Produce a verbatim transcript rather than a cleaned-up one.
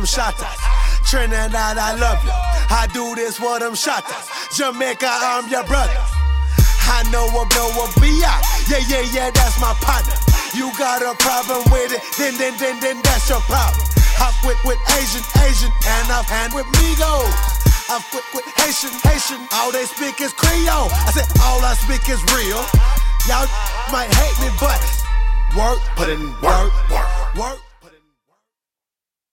them shotters. Trinidad, I love you. I do this for them shotters. Jamaica, I'm your brother. I know a blow a B I. Yeah, yeah, yeah, that's my partner. You got a problem with it, then, then, then, then that's your problem. I quit with Asian, Asian, and I've hand with Migos. I quit with Haitian, Haitian, all they speak is Creole. I said all I speak is real. Y'all might hate me, but work, put in work, work, work.